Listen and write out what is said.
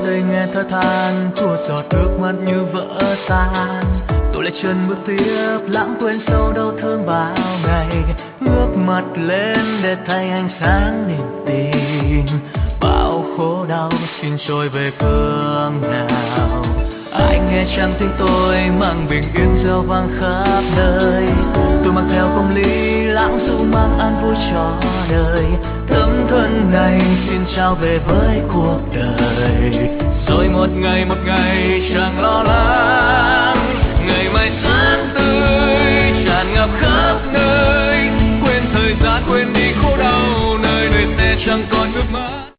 say nghe thở than, chua xót nước mắt như vỡ tan. Tôi lại chân bước tiếp, lãng quên sâu đau thương bao ngày, ngước mặt lên để thấy ánh sáng niềm tin. Bao khổ đau xin trôi về phương nào, ai nghe chẳng tiếng tôi mang bình yên reo vang khắp nơi. Tôi mang theo công lý lãng du mang an vui cho đời, tấm thân này xin trao về với cuộc đời. Rồi một ngày chẳng lo